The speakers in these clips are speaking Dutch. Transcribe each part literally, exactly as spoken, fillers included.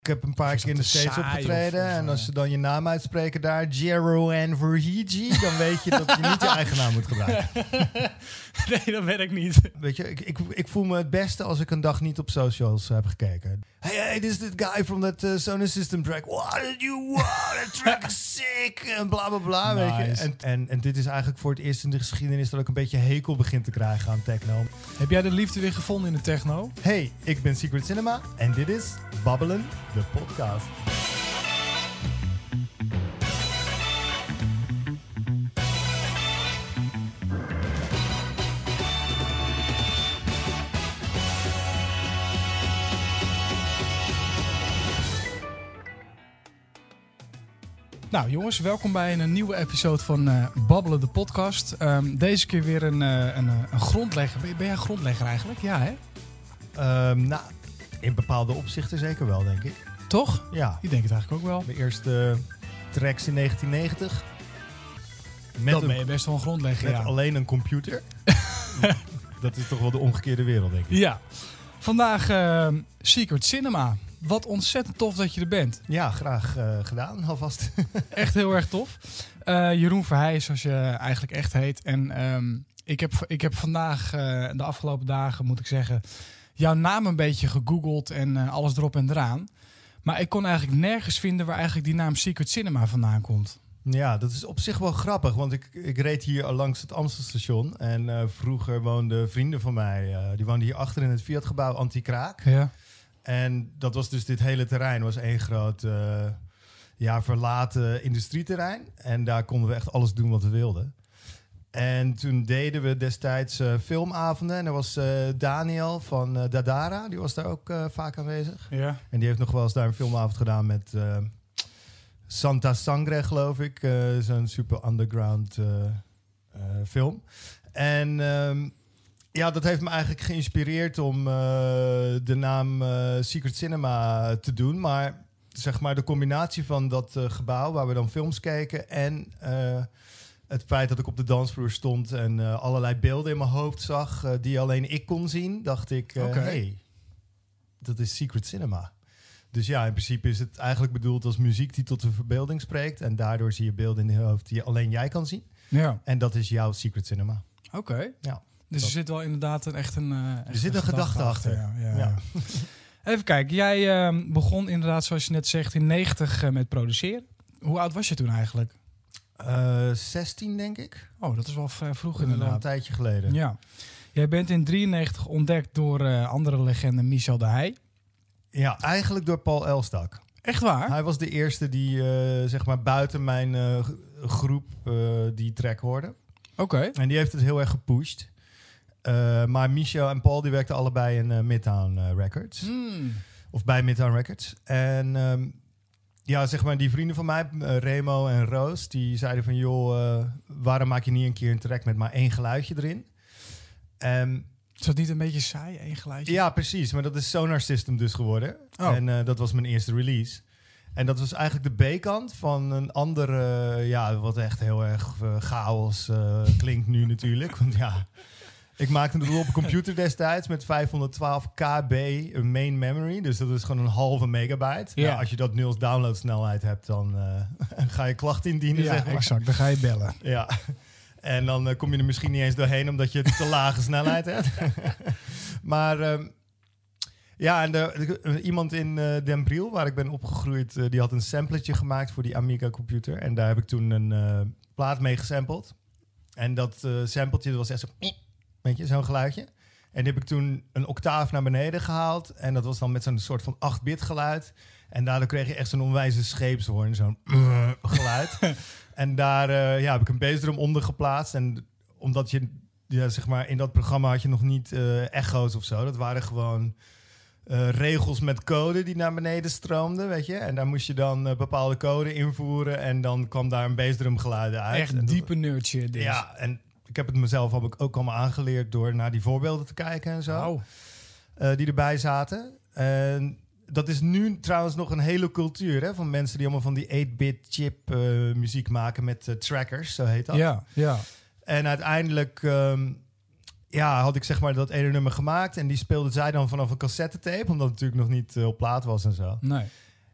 Ik heb een paar keer in de States opgetreden. Of, of, en als ze dan je naam uitspreken daar, Jero en Verhiji, dan weet je dat je niet je eigen naam moet gebruiken. Nee, dat weet ik niet. Weet je, ik, ik, ik voel me het beste als ik een dag niet op socials heb gekeken. Hey, hey, this is that guy from that uh, Sonar System track. What did you want? That track is sick. En bla, bla, bla, Nice. weet je. En, en, en dit is eigenlijk voor het eerst in de geschiedenis dat ik een beetje hekel begin te krijgen aan techno. Heb jij de liefde weer gevonden in de techno? Hey, ik ben Secret Cinema en dit is Babbelen, de podcast. Nou jongens, welkom bij een nieuwe episode van uh, Babbelen de podcast. Um, deze keer weer een, uh, een, een grondlegger. Ben, ben jij een grondlegger eigenlijk? Ja, hè? Um, nou, in bepaalde opzichten zeker wel, denk ik. Toch? Ja. Ik denk het eigenlijk ook wel. Mijn eerste tracks in negentien negentig. Met Dan een, ben je best wel een grondlegger, met ja. alleen een computer. Dat is toch wel de omgekeerde wereld, denk ik. Ja. Vandaag uh, Secret Cinema. Wat ontzettend tof dat je er bent. Ja, graag uh, gedaan, alvast. Echt heel erg tof. Uh, Jeroen Verheij, zoals je eigenlijk echt heet. En um, ik, heb, ik heb vandaag, uh, de afgelopen dagen moet ik zeggen, jouw naam een beetje gegoogeld en uh, alles erop en eraan. Maar ik kon eigenlijk nergens vinden waar eigenlijk die naam Secret Cinema vandaan komt. Ja, dat is op zich wel grappig, want ik, ik reed hier al langs het Amstelstation. En uh, vroeger woonden vrienden van mij, uh, die woonden hier achter in het Fiat-gebouw Anti-Kraak. Ja. En dat was dus dit hele terrein, was één groot uh, ja, verlaten industrieterrein. En daar konden we echt alles doen wat we wilden. En toen deden we destijds uh, filmavonden. En er was uh, Daniel van uh, Dadara, die was daar ook uh, vaak aanwezig. Ja. En die heeft nog wel eens daar een filmavond gedaan met uh, Santa Sangre, geloof ik. Uh, Zo'n super underground uh, uh, film. En um, ja, dat heeft me eigenlijk geïnspireerd om uh, de naam uh, Secret Cinema te doen. Maar zeg maar de combinatie van dat uh, gebouw waar we dan films keken en uh, het feit dat ik op de dansvloer stond en uh, allerlei beelden in mijn hoofd zag uh, die alleen ik kon zien, dacht ik, uh, Okay. hey, dat is Secret Cinema. Dus ja, in principe is het eigenlijk bedoeld als muziek die tot de verbeelding spreekt. En daardoor zie je beelden in je hoofd die alleen jij kan zien. Ja. En dat is jouw Secret Cinema. Oké. Okay. Ja. Dus dat. er zit wel inderdaad een, echt een... Uh, echt Er zit een gedachte achter. Ja, ja, Ja. ja. Even kijken. Jij uh, begon inderdaad, zoals je net zegt, in negentig uh, met produceren. Hoe oud was je toen eigenlijk? Uh, zestien, denk ik. Oh, dat is wel vrij vroeg Dat is al een inderdaad. tijdje geleden. Ja. Jij bent in drieënnegentig ontdekt door uh, andere legende Michel de Heij. Ja, eigenlijk door Paul Elstak. Echt waar? Hij was de eerste die, uh, zeg maar, buiten mijn uh, groep uh, die track hoorde. Oké. Okay. En die heeft het heel erg gepusht. Uh, maar Michel en Paul die werkten allebei in uh, Midtown uh, Records. Hmm. Of bij Midtown Records. En um, ja, zeg maar, die vrienden van mij, uh, Remo en Roos, die zeiden van, joh, uh, waarom maak je niet een keer een track met maar één geluidje erin? Um, Is dat niet een beetje saai, één geluidje? Ja, precies. Maar dat is Sonar System dus geworden. Oh. En uh, dat was mijn eerste release. En dat was eigenlijk de B-kant van een andere, uh, ja, wat echt heel erg uh, chaos uh, klinkt nu natuurlijk. Want ja, ik maakte het op een computer destijds met vijfhonderdtwaalf kb een main memory. Dus dat is gewoon een halve megabyte. Ja. Nou, als je dat nu als downloadsnelheid hebt, dan uh, ga je klachten indienen, Ja, zeg maar. exact. Dan ga je bellen. Ja. En dan uh, kom je er misschien niet eens doorheen omdat je te lage snelheid hebt. Maar um, ja, en de, de, iemand in uh, Den Briel, waar ik ben opgegroeid, uh, die had een sampletje gemaakt voor die Amiga computer. En daar heb ik toen een uh, plaat mee gesampled. En dat uh, sampletje dat was echt zo, weet je, zo'n geluidje. En die heb ik toen een octaaf naar beneden gehaald. En dat was dan met zo'n soort van acht-bit geluid. En daardoor kreeg je echt zo'n onwijze scheepshoorn, zo'n uh, geluid. En daar uh, ja, heb ik een bassdrum onder geplaatst. En omdat je, ja, zeg maar, in dat programma had je nog niet uh, echo's of zo. Dat waren gewoon uh, regels met code die naar beneden stroomden, weet je. En daar moest je dan uh, bepaalde code invoeren. En dan kwam daar een bassdrum geluiden uit. Echt en diepe nerdje dit. Ja, en ik heb het mezelf ook allemaal aangeleerd door naar die voorbeelden te kijken en zo. Wow. Uh, die erbij zaten. En dat is nu trouwens nog een hele cultuur, hè, van mensen die allemaal van die eight-bit chip uh, muziek maken met uh, trackers, zo heet dat. Ja, ja. En uiteindelijk um, ja, had ik zeg maar dat ene nummer gemaakt en die speelde zij dan vanaf een cassettetape, omdat het natuurlijk nog niet uh, op plaat was en zo. Nee.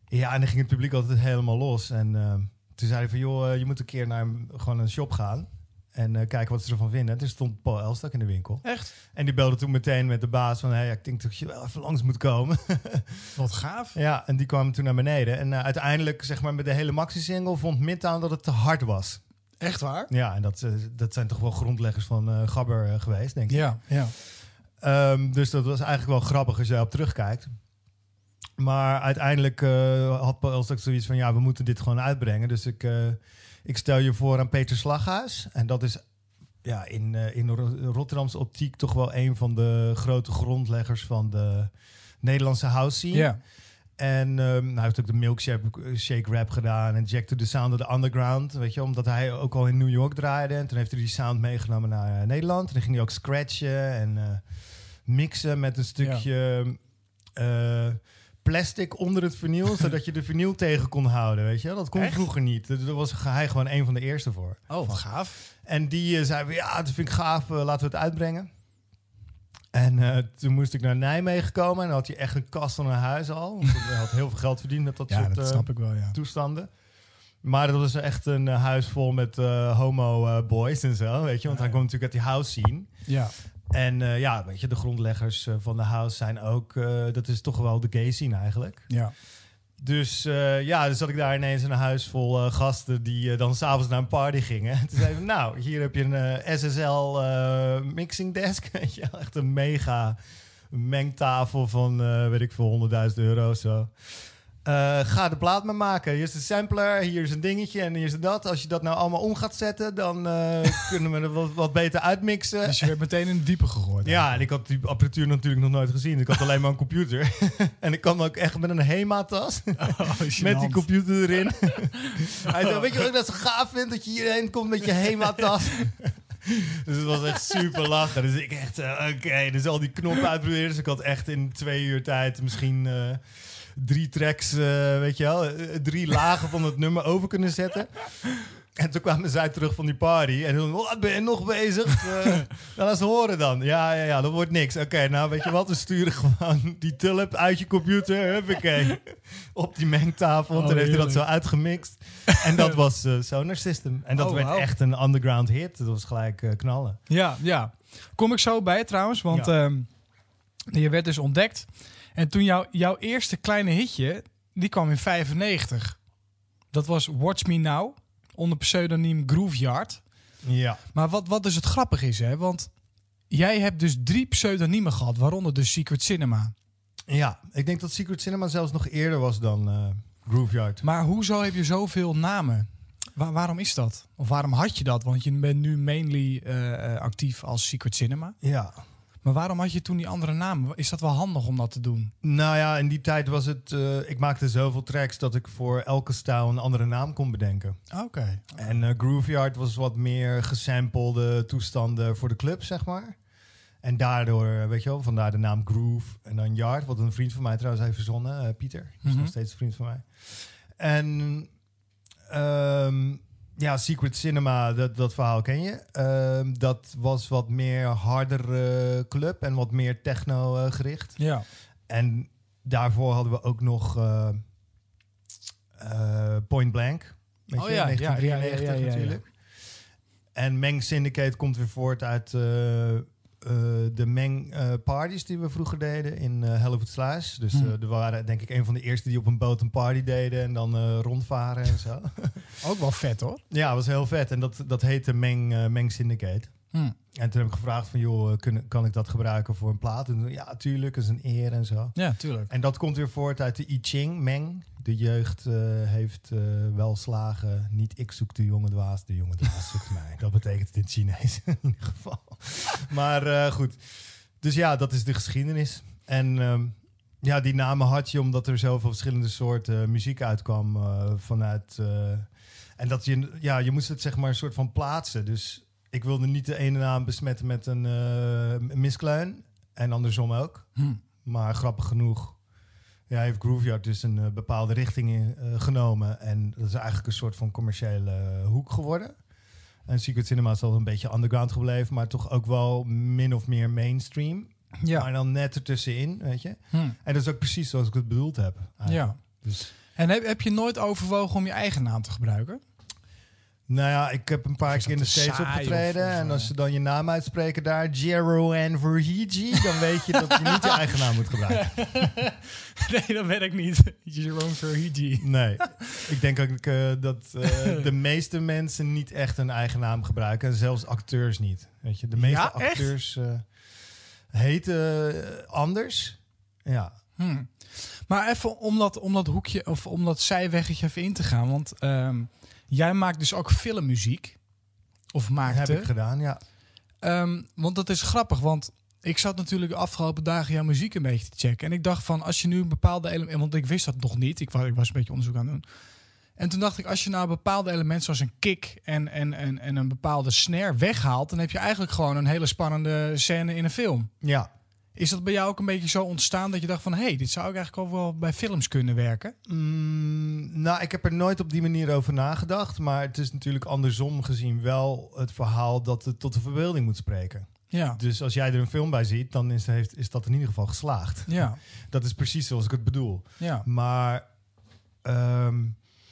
Ja, en dan ging het publiek altijd helemaal los. En uh, toen zei hij van, joh, uh, je moet een keer naar een, gewoon een shop gaan. En uh, kijken wat ze ervan vinden. En toen stond Paul Elstak in de winkel. Echt? En die belde toen meteen met de baas van... Hey, ik denk dat je wel even langs moet komen. Wat gaaf. Ja, en die kwam toen naar beneden. En uh, uiteindelijk, zeg maar, met de hele maxi-single... vond Midtown dat het te hard was. Echt waar? Ja, en dat, uh, dat zijn toch wel grondleggers van uh, Gabber uh, geweest, denk ik. Ja, ja. Um, dus dat was eigenlijk wel grappig als je op terugkijkt. Maar uiteindelijk uh, had Paul Elstak zoiets van... ja, we moeten dit gewoon uitbrengen. Dus ik, uh, ik stel je voor aan Peter Slaghuis. En dat is ja, in, uh, in Rotterdamse optiek... toch wel een van de grote grondleggers van de Nederlandse house scene. Ja. En um, hij heeft ook de Milkshake Shake Rap gedaan... en Jack to the Sound of the Underground. Weet je, omdat hij ook al in New York draaide. En toen heeft hij die sound meegenomen naar uh, Nederland. En dan ging hij ook scratchen en uh, mixen met een stukje... Ja. Uh, plastic onder het vinyl, zodat je de vinyl tegen kon houden, weet je. Dat kon Echt? Vroeger niet. Daar was hij gewoon een van de eerste voor. Oh, wat gaaf. En die uh, zei, ja, dat vind ik gaaf, uh, laten we het uitbrengen. En uh, toen moest ik naar Nijmegen komen en dan had hij echt een kast van een huis al. Want hij had heel veel geld verdiend met dat ja, soort dat uh, snap ik wel, ja. toestanden. Maar dat was echt een uh, huis vol met uh, homo uh, boys en zo, weet je. Want ja, hij kwam natuurlijk uit die house scene. Ja. En uh, ja, weet je, de grondleggers uh, van de house zijn ook... Uh, dat is toch wel de gay scene eigenlijk. Ja. Dus uh, ja, dan zat ik daar ineens in een huis vol uh, gasten... die uh, dan s'avonds naar een party gingen. En toen zeiden we, nou, hier heb je een uh, S S L uh, mixing desk. Weet je, echt een mega mengtafel van, uh, weet ik veel, honderdduizend euro of zo. Uh, ga de plaat maar maken. Hier is de sampler, hier is een dingetje en hier is dat. Als je dat nou allemaal om gaat zetten, dan uh, kunnen we er wat, wat beter uitmixen. Dus je werd meteen in het diepe gegooid. Ja, eigenlijk. En ik had die apparatuur natuurlijk nog nooit gezien. Ik had alleen maar een computer. En ik kwam ook echt met een Hema-tas. Oh, met die computer erin. Hij zei, weet je wat ik dat zo gaaf vind? Dat je hierheen komt met je Hema-tas. Dus het was echt super lachen. Dus ik echt, uh, oké, okay, dus al die knoppen uitproberen. Dus ik had echt in twee uur tijd misschien... Uh, drie tracks, uh, weet je wel, uh, drie lagen van het nummer over kunnen zetten. En toen kwamen zij terug van die party. En toen, wat ben je nog bezig? Uh, nou, laat ze horen dan. Ja, ja, ja, dat wordt niks. Oké, okay, nou weet je wat, we sturen gewoon die tulp uit je computer. Huppakee. Op die mengtafel. Oh, toen heeft hij dat zo uitgemixt. En dat was uh, Sonar System. En dat oh, werd wow. echt een underground hit. Dat was gelijk uh, knallen. Ja, ja. Kom ik zo bij trouwens, want ja. um, je werd dus ontdekt... En toen jou, jouw eerste kleine hitje, die kwam in vijfennegentig. Dat was Watch Me Now, onder pseudoniem Grooveyard. Ja. Maar wat, wat dus het grappige is, hè, want jij hebt dus drie pseudoniemen gehad, waaronder dus Secret Cinema. Ja, ik denk dat Secret Cinema zelfs nog eerder was dan uh, Grooveyard. Maar hoezo heb je zoveel namen? Waar, waarom is dat? Of waarom had je dat? Want je bent nu mainly uh, actief als Secret Cinema. Ja. Maar waarom had je toen die andere naam? Is dat wel handig om dat te doen? Nou ja, in die tijd was het... Uh, ik maakte zoveel tracks dat ik voor elke stijl een andere naam kon bedenken. Oké. Okay. En uh, Grooveyard was wat meer gesampelde toestanden voor de club, zeg maar. En daardoor, weet je wel, vandaar de naam Groove en dan Yard. Wat een vriend van mij trouwens heeft verzonnen, uh, Pieter. Die is mm-hmm. nog steeds een vriend van mij. En... Um, Ja, Secret Cinema, dat, dat verhaal ken je. Uh, dat was wat meer hardere club en wat meer techno uh, gericht. Ja. En daarvoor hadden we ook nog uh, uh, Point Blank. Weet oh je, ja, negentien drieënnegentig ja, ja, ja, ja, natuurlijk. Ja, ja. En Meng Syndicate komt weer voort uit uh, uh, de Meng uh, parties die we vroeger deden in uh, Hellevoetsluis. Dus uh, er waren denk ik een van de eerste die op een boot een party deden en dan uh, rondvaren en zo. Ook wel vet hoor. Ja, was heel vet. En dat, dat heette Meng, uh, Meng Syndicate. Hmm. En toen heb ik gevraagd van, joh, kun, kan ik dat gebruiken voor een plaat? En toen, ja, tuurlijk, dat is een eer en zo. Ja, tuurlijk. En dat komt weer voort uit de I Ching, Meng. De jeugd uh, heeft uh, wel slagen. Niet ik zoek de jonge dwaas, de jonge dwaas zoekt mij. Dat betekent het in het Chinees in ieder geval. Maar uh, goed. Dus ja, dat is de geschiedenis. En um, ja, die namen had je omdat er zoveel verschillende soorten uh, muziek uitkwam uh, vanuit... Uh, en dat je, ja, je moest het zeg maar een soort van plaatsen. Dus ik wilde niet de ene naam besmetten met een uh, miskleun. En andersom ook. Hm. Maar grappig genoeg... Ja, heeft Grooveyard dus een uh, bepaalde richting in, uh, genomen. En dat is eigenlijk een soort van commerciële uh, hoek geworden. En Secret Cinema is al een beetje underground gebleven, maar toch ook wel min of meer mainstream. Ja. Maar dan net ertussenin, weet je. Hm. En dat is ook precies zoals ik het bedoeld heb. Eigenlijk. Ja. Dus. En heb, heb je nooit overwogen om je eigen naam te gebruiken? Nou ja, ik heb een paar keer in de States opgetreden. Of, of, en als ze dan je naam uitspreken daar, Jero en Verhiji, dan weet je dat je niet je eigen naam moet gebruiken. Nee, dat weet ik niet. Jero Verhiji. Nee, ik denk ook uh, dat uh, de meeste mensen niet echt hun eigen naam gebruiken. En zelfs acteurs niet. Weet je, de meeste ja, acteurs uh, heten uh, anders. Ja. Hmm. Maar even om dat, om dat hoekje of om dat zijweggetje even in te gaan. Want um, jij maakt dus ook filmmuziek. Of maakte. Heb ik gedaan, ja. Um, want dat is grappig, want ik zat natuurlijk de afgelopen dagen jouw muziek een beetje te checken. En ik dacht van, als je nu een bepaalde element... Want ik wist dat nog niet. Ik was, ik was een beetje onderzoek aan het doen. En toen dacht ik, als je nou bepaalde elementen zoals een kick en, en, en, en een bepaalde snare weghaalt, dan heb je eigenlijk gewoon een hele spannende scène in een film. Ja. Is dat bij jou ook een beetje zo ontstaan dat je dacht van, hé, hey, dit zou ik eigenlijk ook wel bij films kunnen werken? Mm, nou, ik heb er nooit op die manier over nagedacht. Maar het is natuurlijk andersom gezien wel het verhaal dat het tot de verbeelding moet spreken. Ja. Dus als jij er een film bij ziet, dan is, heeft, is dat in ieder geval geslaagd. Ja. Dat is precies zoals ik het bedoel. Ja. Maar um,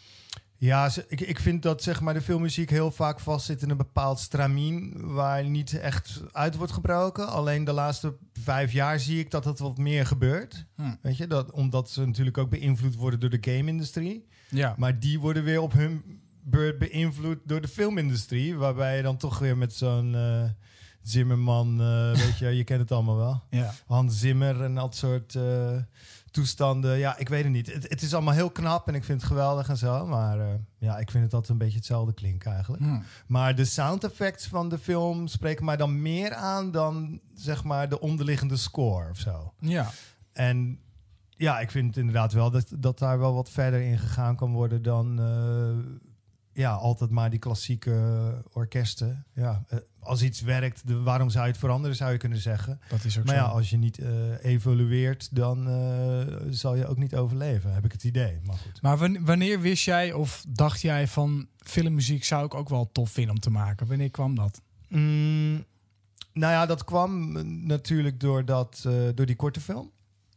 ja, ik, ik vind dat zeg maar de filmmuziek heel vaak vastzit in een bepaald stramien waar niet echt uit wordt gebroken. Alleen de laatste vijf jaar zie ik dat dat wat meer gebeurt. Hm. Weet je, dat, omdat ze natuurlijk ook beïnvloed worden door de game-industrie. Ja. Maar die worden weer op hun beurt beïnvloed door de filmindustrie. Waarbij je dan toch weer met zo'n uh, Zimmerman, uh, weet je, je kent het allemaal wel. Ja. Hans Zimmer en dat soort uh, toestanden. Ja, ik weet het niet. Het, het is allemaal heel knap en ik vind het geweldig en zo. Maar uh, ja, ik vind het altijd een beetje hetzelfde klinken eigenlijk. Hmm. Maar de sound effects van de film spreken mij dan meer aan dan zeg maar de onderliggende score of zo. Ja. En ja, ik vind inderdaad wel dat, dat daar wel wat verder in gegaan kan worden dan uh, ja, altijd maar die klassieke orkesten. Ja, uh, als iets werkt, de, waarom zou je het veranderen, zou je kunnen zeggen. Dat is ook maar zo. ja, als je niet uh, evolueert, dan uh, zal je ook niet overleven, heb ik het idee. Maar goed. Maar wanneer wist jij of dacht jij van filmmuziek zou ik ook wel tof vinden om te maken? Wanneer kwam dat? Mm, nou ja, dat kwam natuurlijk door, dat, uh, door die korte film.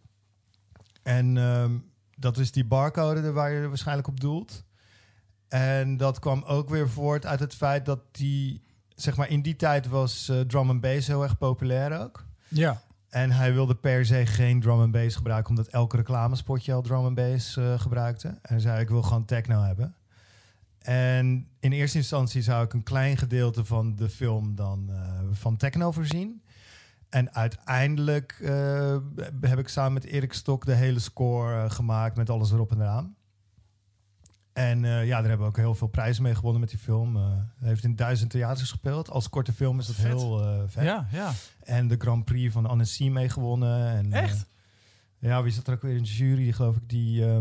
En um, dat is die barcode waar je waarschijnlijk op doelt. En dat kwam ook weer voort uit het feit dat die, zeg maar, in die tijd was uh, drum and bass heel erg populair ook. Ja. En hij wilde per se geen drum and bass gebruiken, omdat elke reclamespotje al drum and bass uh, gebruikte. En hij zei, ik wil gewoon techno hebben. En in eerste instantie zou ik een klein gedeelte van de film dan uh, van techno voorzien. En uiteindelijk uh, heb ik samen met Erik Stok de hele score uh, gemaakt met alles erop en eraan. En uh, ja, daar hebben we ook heel veel prijzen mee gewonnen met die film. Uh, hij heeft in duizend theaters gespeeld. Als korte film is dat vet. heel uh, vet. Ja, ja. En de Grand Prix van Annecy mee gewonnen. En, echt? Uh, ja, wie zat er ook weer in de jury? Geloof ik die uh,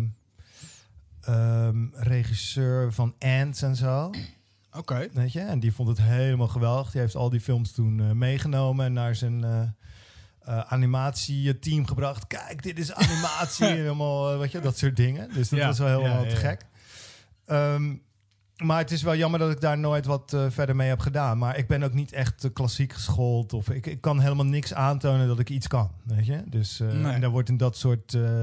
um, regisseur van Ants en zo. Oké. Okay. Weet je? En die vond het helemaal geweldig. Die heeft al die films toen uh, meegenomen en naar zijn uh, uh, animatieteam gebracht. Kijk, dit is animatie en allemaal, uh, weet je, dat soort dingen. Dus dat ja, was wel helemaal ja, te ja, gek. Um, maar het is wel jammer dat ik daar nooit wat uh, verder mee heb gedaan. Maar ik ben ook niet echt uh, klassiek geschoold. Of ik, ik kan helemaal niks aantonen dat ik iets kan. Weet je? Dus uh, nee. En daar wordt in dat soort uh,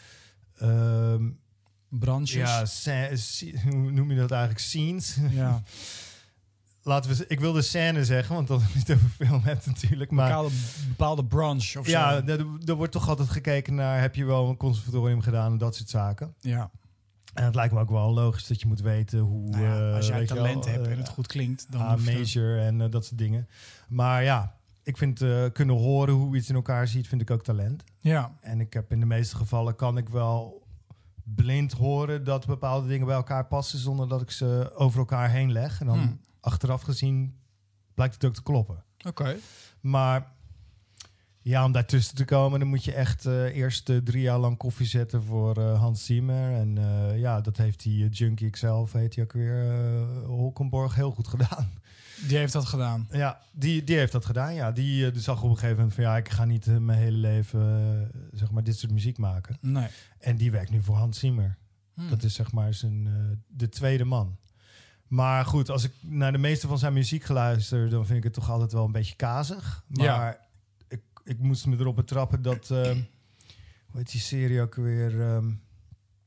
um, branches. Ja, scè- c- hoe noem je dat eigenlijk? Scenes. Ja. Laten we, ik wilde scène zeggen, want dat het niet over film hebt natuurlijk. Maar bepaalde, bepaalde branche of ja, zo. Ja, er wordt toch altijd gekeken naar, heb je wel een conservatorium gedaan en dat soort zaken. Ja. En het lijkt me ook wel logisch dat je moet weten hoe... Nou ja, als jij uh, talent wel, hebt uh, en het goed klinkt... dan A major en uh, dat soort dingen. Maar ja, ik vind uh, kunnen horen hoe iets in elkaar ziet, vind ik ook talent. Ja. En ik heb in de meeste gevallen kan ik wel blind horen dat bepaalde dingen bij elkaar passen zonder dat ik ze over elkaar heen leg. En dan hmm. achteraf gezien blijkt het ook te kloppen. Oké. Okay. Maar ja, om daartussen te komen, dan moet je echt uh, eerst uh, drie jaar lang koffie zetten voor uh, Hans Zimmer. En uh, ja, dat heeft die uh, Junkie X L, heet hij ook weer, uh, Holkenborg, heel goed gedaan. Die heeft dat gedaan? Ja, die, die heeft dat gedaan, ja. Die, uh, die zag op een gegeven moment van, ja, ik ga niet uh, mijn hele leven, uh, zeg maar, dit soort muziek maken. Nee. En die werkt nu voor Hans Zimmer. Hmm. Dat is, zeg maar, zijn, uh, de tweede man. Maar goed, als ik naar de meeste van zijn muziek geluister, dan vind ik het toch altijd wel een beetje kazig. Maar ja. ik, ik moest me erop betrappen dat... Uh, hoe heet die serie ook weer? Um,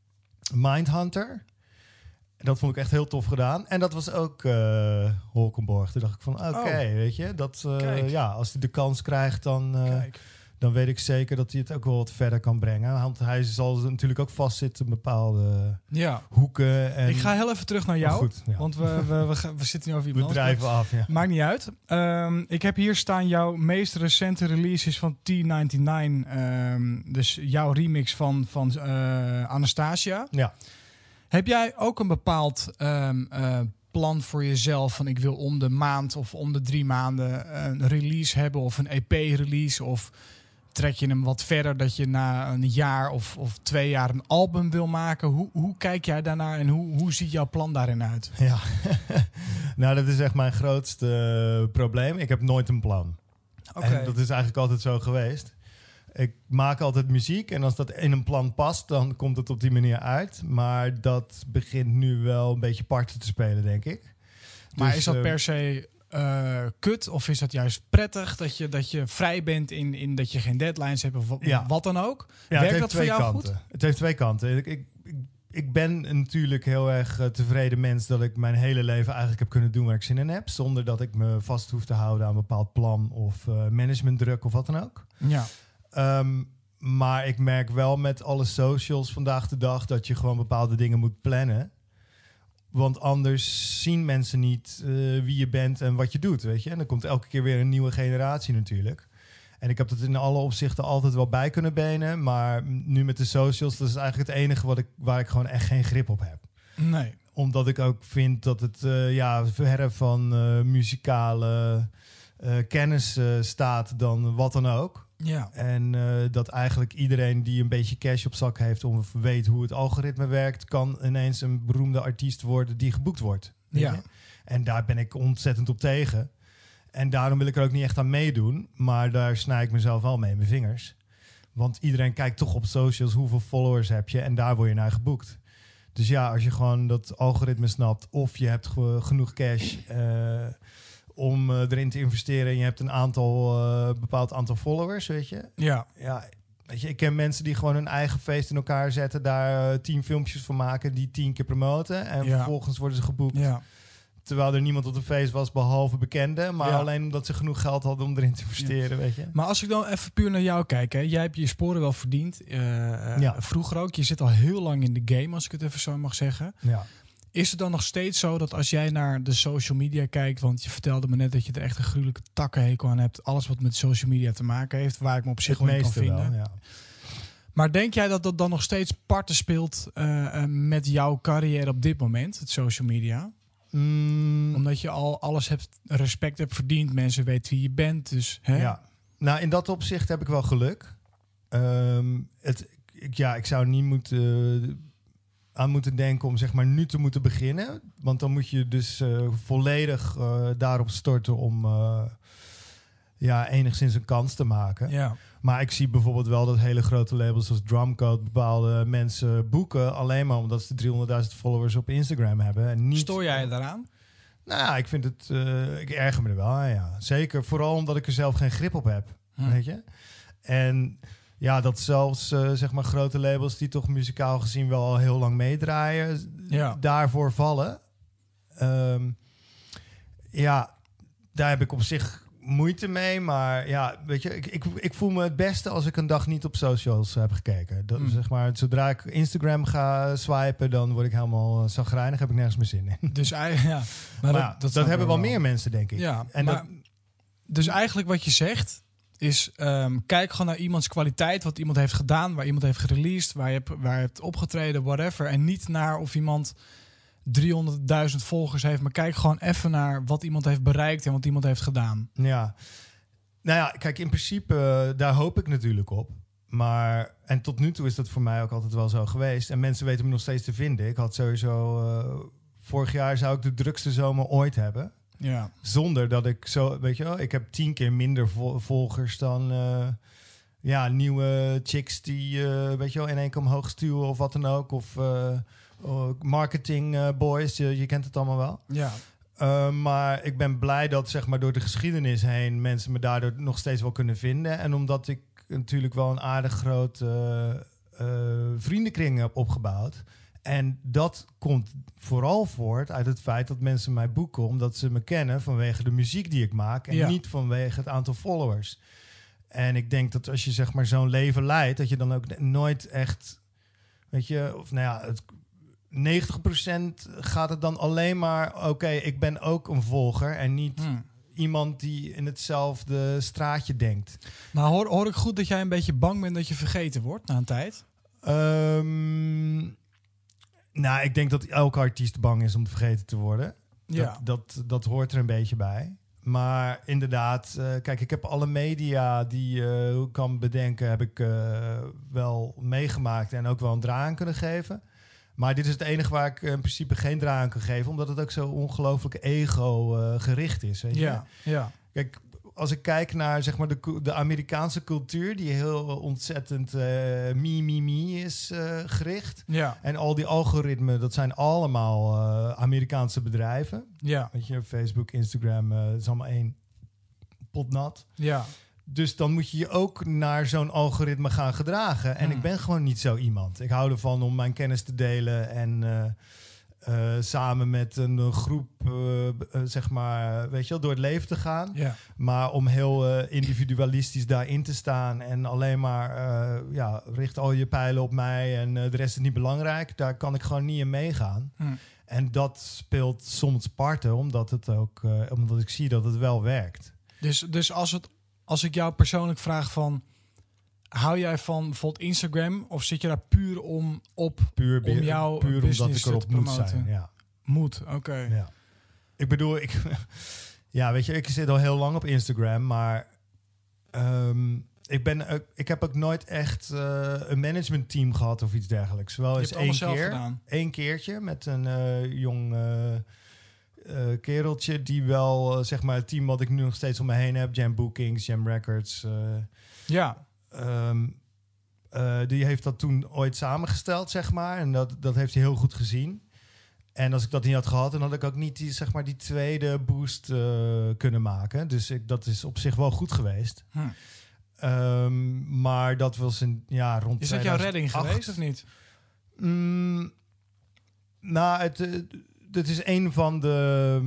Mindhunter. Dat vond ik echt heel tof gedaan. En dat was ook uh, Holkenborg. Toen dacht ik van, oké, okay, oh. weet je. Dat, uh, ja, als hij de kans krijgt, dan, uh, dan weet ik zeker dat hij het ook wel wat verder kan brengen. Want hij zal natuurlijk ook vastzitten in bepaalde ja. hoeken. En ik ga heel even terug naar jou. Oh, goed, ja. Want we, we, we, gaan, we zitten nu over iemand. We drijven af, ja. Maakt niet uit. Um, ik heb hier staan jouw meest recente releases van T negenennegentig. Um, dus jouw remix van, van uh, Anastasia. Ja. Heb jij ook een bepaald um, uh, plan voor jezelf? Van ik wil om de maand of om de drie maanden een release hebben of een E P-release? Of trek je hem wat verder dat je na een jaar of, of twee jaar een album wil maken? Hoe, hoe kijk jij daarnaar en hoe, hoe ziet jouw plan daarin uit? Ja, nou dat is echt mijn grootste uh, probleem. Ik heb nooit een plan. Okay. En dat is eigenlijk altijd zo geweest. Ik maak altijd muziek en als dat in een plan past, dan komt het op die manier uit. Maar dat begint nu wel een beetje parten te spelen, denk ik. Maar dus, is dat uh, per se uh, kut of is dat juist prettig dat je, dat je vrij bent in, in dat je geen deadlines hebt of wat, ja. wat dan ook? Ja, Werkt het dat voor jou kanten. goed? Het heeft twee kanten. Ik, ik, ik, ik ben natuurlijk heel erg uh, tevreden mens dat ik mijn hele leven eigenlijk heb kunnen doen waar ik zin in heb. Zonder dat ik me vast hoef te houden aan een bepaald plan of uh, managementdruk of wat dan ook. Ja. Um, maar ik merk wel met alle socials vandaag de dag dat je gewoon bepaalde dingen moet plannen. Want anders zien mensen niet uh, wie je bent en wat je doet, weet je. En dan komt elke keer weer een nieuwe generatie natuurlijk. En ik heb dat in alle opzichten altijd wel bij kunnen benen. Maar nu met de socials, dat is eigenlijk het enige wat ik, waar ik gewoon echt geen grip op heb. Nee. Omdat ik ook vind dat het uh, ja, verre van uh, muzikale uh, kennis uh, staat dan wat dan ook. Ja. En uh, dat eigenlijk iedereen die een beetje cash op zak heeft om weet hoe het algoritme werkt, kan ineens een beroemde artiest worden die geboekt wordt. Ja. Je? En daar ben ik ontzettend op tegen. En daarom wil ik er ook niet echt aan meedoen. Maar daar snij ik mezelf wel mee in mijn vingers. Want iedereen kijkt toch op socials hoeveel followers heb je en daar word je naar geboekt. Dus ja, als je gewoon dat algoritme snapt of je hebt ge- genoeg cash Uh, om uh, erin te investeren en je hebt een aantal uh, bepaald aantal followers, weet je. Ja. Ja, weet je, ik ken mensen die gewoon hun eigen feest in elkaar zetten, daar uh, tien filmpjes van maken, die tien keer promoten en ja. vervolgens worden ze geboekt. Ja. Terwijl er niemand op het feest was behalve bekenden, maar ja. alleen omdat ze genoeg geld hadden om erin te investeren, ja. weet je. Maar als ik dan even puur naar jou kijk, hè. Jij hebt je sporen wel verdiend. Uh, uh, ja. Vroeger ook. Je zit al heel lang in de game, als ik het even zo mag zeggen. Ja. Is het dan nog steeds zo dat als jij naar de social media kijkt, want je vertelde me net dat je er echt een gruwelijke takkenhekel aan hebt, alles wat met social media te maken heeft, waar ik me op zich wel in kan vinden. Wel, ja. Maar denk jij dat dat dan nog steeds parten speelt uh, uh, met jouw carrière op dit moment, het social media? Mm. Omdat je al alles hebt, respect hebt verdiend, mensen weten wie je bent, dus hè? Ja. Nou, in dat opzicht heb ik wel geluk. Um, het, ik, ja, ik zou niet moeten Uh, aan moeten denken om zeg maar nu te moeten beginnen. Want dan moet je dus uh, volledig uh, daarop storten om uh, ja, enigszins een kans te maken. Ja. Maar ik zie bijvoorbeeld wel dat hele grote labels als Drumcode bepaalde mensen boeken alleen maar omdat ze driehonderdduizend followers op Instagram hebben. En niet. Stoor jij je daaraan? Nou ja, ik vind het, uh, ik erger me er wel aan, ja. Zeker, vooral omdat ik er zelf geen grip op heb, hm. weet je. En ja, dat zelfs uh, zeg maar grote labels die toch muzikaal gezien wel al heel lang meedraaien, ja. daarvoor vallen. Um, ja, daar heb ik op zich moeite mee, maar ja, weet je, ik, ik, ik voel me het beste als ik een dag niet op socials heb gekeken. Dat, mm. zeg maar, zodra ik Instagram ga swipen, dan word ik helemaal uh, zagrijnig, heb ik nergens meer zin in. Dus ja, maar, maar dat, ja, dat, dat hebben wel meer mensen, denk ik. Ja, en maar, dat, dus eigenlijk wat je zegt is, um, kijk gewoon naar iemands kwaliteit, wat iemand heeft gedaan, waar iemand heeft gereleased, waar je hebt, waar je hebt opgetreden, whatever. En niet naar of iemand driehonderdduizend volgers heeft, maar kijk gewoon even naar wat iemand heeft bereikt en wat iemand heeft gedaan. Ja, nou ja, kijk, in principe, uh, daar hoop ik natuurlijk op. Maar, en tot nu toe is dat voor mij ook altijd wel zo geweest. En mensen weten me nog steeds te vinden. Ik had sowieso, uh, vorig jaar zou ik de drukste zomer ooit hebben. Ja. Zonder dat ik zo, weet je wel, ik heb tien keer minder vo- volgers dan uh, ja, nieuwe chicks die, uh, weet je wel, in één keer omhoog stuwen of wat dan ook. Of uh, uh, marketing uh, boys, je, je kent het allemaal wel. Ja. Uh, maar ik ben blij dat zeg maar door de geschiedenis heen mensen me daardoor nog steeds wel kunnen vinden. En omdat ik natuurlijk wel een aardig groot uh, uh, vriendenkring heb opgebouwd. En dat komt vooral voort uit het feit dat mensen mij boeken omdat ze me kennen vanwege de muziek die ik maak en Ja. niet vanwege het aantal followers. En ik denk dat als je zeg maar zo'n leven leidt, dat je dan ook nooit echt, weet je, of nou ja, het, negentig procent gaat het dan alleen maar, oké, okay, ik ben ook een volger en niet Hmm. iemand die in hetzelfde straatje denkt. Maar hoor, hoor ik goed dat jij een beetje bang bent dat je vergeten wordt na een tijd? Um, nou, ik denk dat elke artiest bang is om vergeten te worden. Ja. Dat, dat, dat hoort er een beetje bij. Maar inderdaad, uh, kijk, ik heb alle media die je uh, kan bedenken, heb ik uh, wel meegemaakt en ook wel een draai aan kunnen geven. Maar dit is het enige waar ik uh, in principe geen draai aan kan geven, omdat het ook zo ongelooflijk ego uh, gericht is. Weet je? Ja, ja. Kijk, als ik kijk naar zeg maar de, de Amerikaanse cultuur, die heel ontzettend uh, me, me, me is uh, gericht. Ja. En al die algoritmen, dat zijn allemaal uh, Amerikaanse bedrijven. Ja. Weet je, Facebook, Instagram, uh, het is allemaal één pot nat. Ja. Dus dan moet je je ook naar zo'n algoritme gaan gedragen. En Hmm. ik ben gewoon niet zo iemand. Ik hou ervan om mijn kennis te delen en uh, uh, samen met een groep, uh, uh, zeg maar, weet je wel, door het leven te gaan. Ja. Maar om heel uh, individualistisch daarin te staan en alleen maar, uh, ja, richt al je pijlen op mij en uh, de rest is niet belangrijk. Daar kan ik gewoon niet in meegaan. Hmm. En dat speelt soms parten, omdat het ook, uh, omdat ik zie dat het wel werkt. Dus, dus als, het, als ik jou persoonlijk vraag van, hou jij van bijvoorbeeld Instagram of zit je daar puur om op Puur, om jouw puur omdat business ik erop te moet promoten? zijn. Ja. Moet, oké. Okay. Ja. Ik bedoel, ik, ja, weet je, ik zit al heel lang op Instagram, maar um, ik, ben, ik heb ook nooit echt uh, een managementteam gehad of iets dergelijks. Wel eens één keer, één keertje met een uh, jong uh, uh, kereltje die wel, uh, zeg maar, het team wat ik nu nog steeds om me heen heb, Jam Bookings, Jam Records. Uh, ja. Um, uh, die heeft dat toen ooit samengesteld, zeg maar. En dat, dat heeft hij heel goed gezien. En als ik dat niet had gehad, dan had ik ook niet die, zeg maar, die tweede boost uh, kunnen maken. Dus ik, dat is op zich wel goed geweest. Hm. Um, maar dat was een, ja, rond Is dat jouw redding geweest of niet? Mm, nou, het, het is een van de...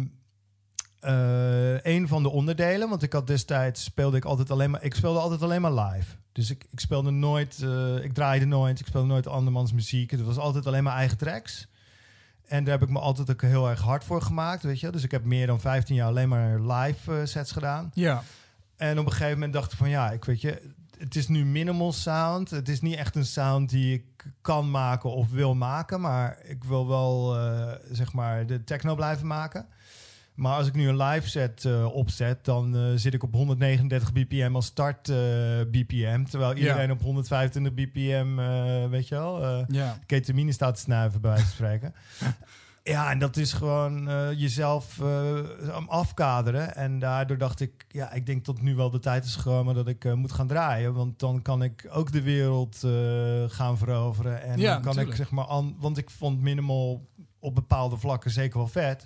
Uh, een van de onderdelen, want ik had destijds speelde ik altijd alleen maar, ik speelde altijd alleen maar live. Dus ik, ik speelde nooit, uh, ik draaide nooit, ik speelde nooit andermans muziek. Het was altijd alleen maar eigen tracks. En daar heb ik me altijd ook heel erg hard voor gemaakt, weet je. Dus ik heb meer dan vijftien jaar alleen maar live uh, sets gedaan. Ja. En op een gegeven moment dacht ik van ja, ik weet je, het is nu minimal sound. Het is niet echt een sound die ik kan maken of wil maken, maar ik wil wel uh, zeg maar de techno blijven maken. Maar als ik nu een live set uh, opzet, dan uh, zit ik op honderdnegenendertig bpm als start uh, bpm. Terwijl iedereen ja. op honderdvijfentwintig bpm, uh, weet je wel, uh, ja. ketamine staat te snuiven, bij wijze van spreken. Ja, en dat is gewoon uh, jezelf uh, afkaderen. En daardoor dacht ik, ja, ik denk tot nu wel de tijd is gekomen dat ik uh, moet gaan draaien. Want dan kan ik ook de wereld uh, gaan veroveren. En ja, dan kan natuurlijk. ik zeg maar, an, want ik vond minimal op bepaalde vlakken zeker wel vet.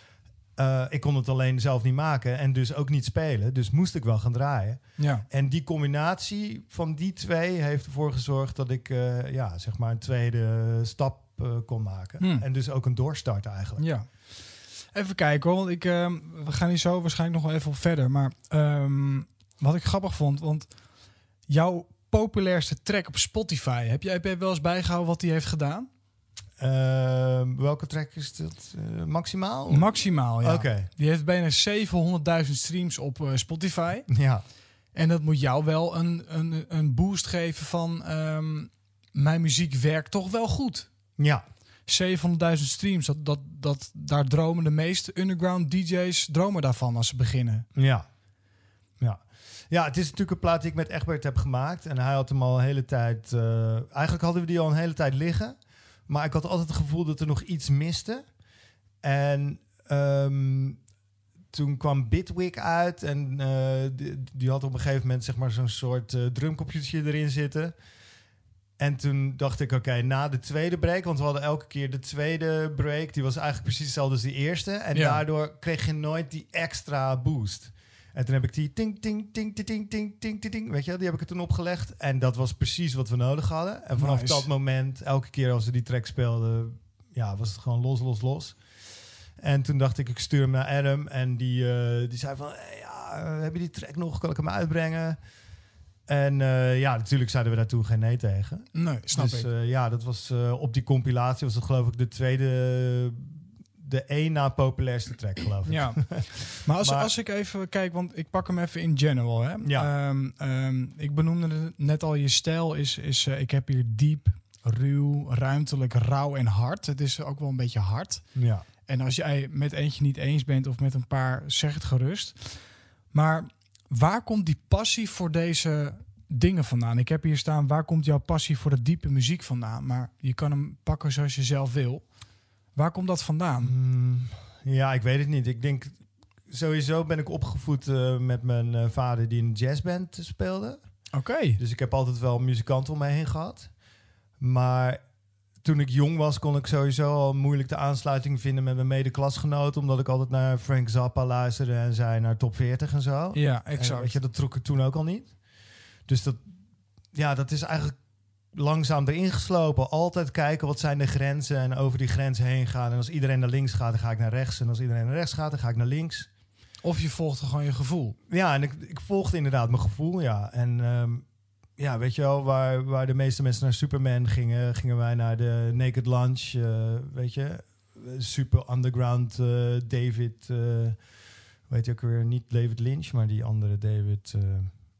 Uh, ik kon het alleen zelf niet maken en dus ook niet spelen. Dus moest ik wel gaan draaien. Ja. En die combinatie van die twee heeft ervoor gezorgd dat ik uh, ja, zeg maar een tweede stap uh, kon maken. Hmm. En dus ook een doorstart eigenlijk. Ja. Even kijken hoor, want ik, uh, we gaan hier zo waarschijnlijk nog wel even op verder. Maar um, wat ik grappig vond, want jouw populairste track op Spotify, heb jij, heb jij wel eens bijgehouden wat die heeft gedaan? Uh, welke track is dat? Uh, maximaal? Maximaal, ja. Okay. Die heeft bijna zevenhonderdduizend streams op uh, Spotify. Ja. En dat moet jou wel een, een, een boost geven van... Um, mijn muziek werkt toch wel goed. Ja. zevenhonderdduizend streams, dat, dat, dat, daar dromen de meeste underground D J's dromen daarvan als ze beginnen. Ja. Ja. Ja, het is natuurlijk een plaat die ik met Egbert heb gemaakt. En hij had hem al een hele tijd... Uh, eigenlijk hadden we die al een hele tijd liggen. Maar ik had altijd het gevoel dat er nog iets miste. En um, toen kwam Bitwig uit. En uh, die, die had op een gegeven moment zeg maar zo'n soort uh, drumcomputertje erin zitten. En toen dacht ik, oké, okay, na de tweede break... want we hadden elke keer de tweede break... die was eigenlijk precies hetzelfde als de eerste. En ja. daardoor kreeg je nooit die extra boost. En toen heb ik die ting, ting, ting, ting, ting, ting, ting, ting, ting, weet je, die heb ik er toen opgelegd. En dat was precies wat we nodig hadden. En vanaf nice. dat moment, elke keer als we die track speelden, ja, was het gewoon los, los, los. En toen dacht ik, ik stuur hem naar Adam. En die, uh, die zei van, hey, ja, uh, heb je die track nog? Kan ik hem uitbrengen? En uh, ja, natuurlijk zeiden we daar toen geen nee tegen. Nee, snap dus, ik. Uh, ja, dat was uh, op die compilatie was dat geloof ik de tweede... de één na populairste track, geloof ik. Ja. Maar als, maar, als ik even kijk, want ik pak hem even in general. Hè. Ja. Um, um, ik benoemde het net al, je stijl is... is uh, ik heb hier diep, ruw, ruimtelijk, rauw en hard. Het is ook wel een beetje hard. Ja. En als jij met eentje niet eens bent of met een paar, zeg het gerust. Maar waar komt die passie voor deze dingen vandaan? Ik heb hier staan, waar komt jouw passie voor de diepe muziek vandaan? Maar je kan hem pakken zoals je zelf wil. Waar komt dat vandaan? Mm, ja, ik weet het niet. Ik denk, sowieso ben ik opgevoed uh, met mijn uh, vader die in een jazzband speelde. Oké. Okay. Dus ik heb altijd wel muzikanten om mij heen gehad. Maar toen ik jong was, kon ik sowieso al moeilijk de aansluiting vinden met mijn medeklasgenoten. Omdat ik altijd naar Frank Zappa luisterde en zei naar top veertig en zo. Ja, exact. En, weet je, dat trok ik toen ook al niet. Dus dat, ja, dat is eigenlijk langzaam erin geslopen. Altijd kijken, wat zijn de grenzen en over die grenzen heen gaan. En als iedereen naar links gaat, dan ga ik naar rechts. En als iedereen naar rechts gaat, dan ga ik naar links. Of je volgt gewoon je gevoel. Ja, en ik, ik volgde inderdaad mijn gevoel, ja. En um, ja, weet je wel, waar, waar de meeste mensen naar Superman gingen, gingen wij naar de Naked Lunch, uh, weet je. Super underground uh, David, uh, weet je ook weer, niet David Lynch, maar die andere David... Uh,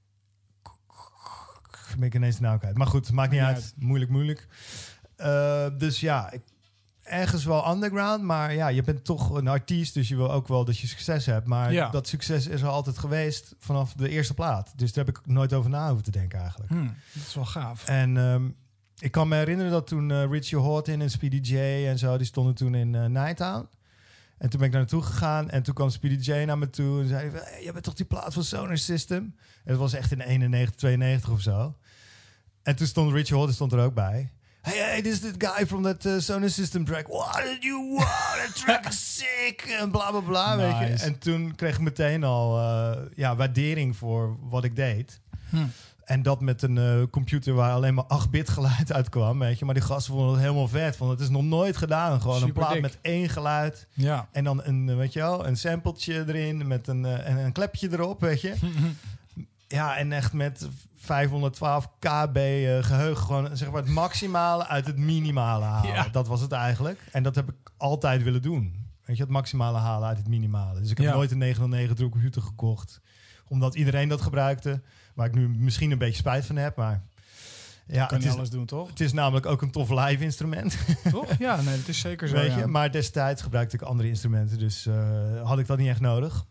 ben ik ineens de naam kwijt. Maar goed, maakt niet ja. uit. Moeilijk, moeilijk. Uh, dus ja, ik, ergens wel underground. Maar ja, je bent toch een artiest. Dus je wil ook wel dat je succes hebt. Maar ja. dat succes is er altijd geweest vanaf de eerste plaat. Dus daar heb ik nooit over na hoeven te denken eigenlijk. Hmm, dat is wel gaaf. En um, ik kan me herinneren dat toen uh, Richie Hawtin en Speedy J en zo, die stonden toen in uh, Nighttown. En toen ben ik daar naartoe gegaan. En toen kwam Speedy J naar me toe en zei, hey, je bent toch die plaat van Sonar System? En dat was echt in eenennegentig, tweeënnegentig of zo. En toen stond Richie Hawtin stond er ook bij. Hey, hey, this is that guy from that uh, Sonar System track. What did you want? That track is sick. En bla, bla, bla, nice. Weet je. En toen kreeg ik meteen al uh, ja, waardering voor wat ik deed. Hm. En dat met een uh, computer waar alleen maar acht bit geluid uitkwam, weet je. Maar die gasten vonden het helemaal vet. Want het is nog nooit gedaan. Gewoon super een plaat dik. Met één geluid. Ja. En dan een, weet je wel, een sampletje erin met een, uh, en een klepje erop, weet je. Ja, en echt met vijfhonderdtwaalf kilobyte uh, geheugen. Gewoon zeg maar het maximale uit het minimale halen. Ja. Dat was het eigenlijk. En dat heb ik altijd willen doen. Weet je, het maximale halen uit het minimale. Dus ik heb ja. nooit een negenhonderdnegen True Computer gekocht. Omdat iedereen dat gebruikte. Waar ik nu misschien een beetje spijt van heb. Maar ja, kan het je is, alles doen, toch? Het is namelijk ook een tof live instrument. Toch? Ja, nee, dat is zeker zo. Weet je? Ja. Maar destijds gebruikte ik andere instrumenten. Dus uh, had ik dat niet echt nodig.